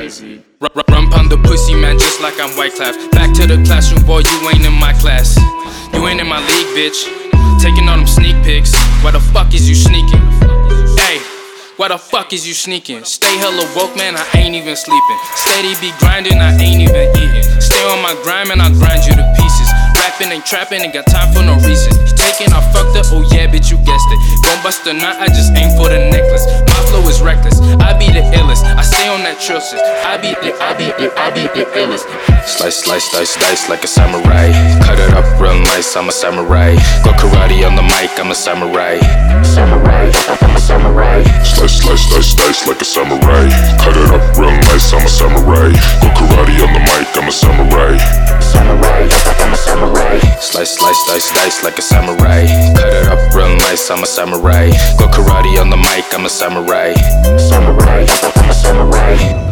crazy. Run pound the pussy, man, just like I'm Wyclef. Back to the classroom, boy, you ain't in my class. You ain't in my league, bitch. Taking all them sneak pics. Why the fuck is you sneaking? Hey, why the fuck is you sneaking? Stay hella woke, man, I ain't even sleeping. Steady be grinding, I ain't even eating. Stay on my grind, man, I grind you to pieces. Rapping ain't trapping, ain't got time for no reason. You taking, I fucked up, oh yeah, bitch, you guessed it. Gon' bust a nut, I just aim for the necklace. My flow is reckless, I be the illest. I stay on that trill shit. I be the illest. Slice, slice, dice, dice like a samurai. Cut it up real nice, I'm a samurai. Go karate on the mic, I'm a samurai. Samurai, I'm a samurai. Slice, slice, dice, dice like a samurai. Cut it up real nice, I'm a samurai. Go karate on the mic, I'm a samurai. Samurai, I'm a samurai. Slice, slice, dice, dice like a samurai. Cut it up real nice, I'm a samurai. Go karate on the mic, I'm a samurai. Samurai, I'm a samurai.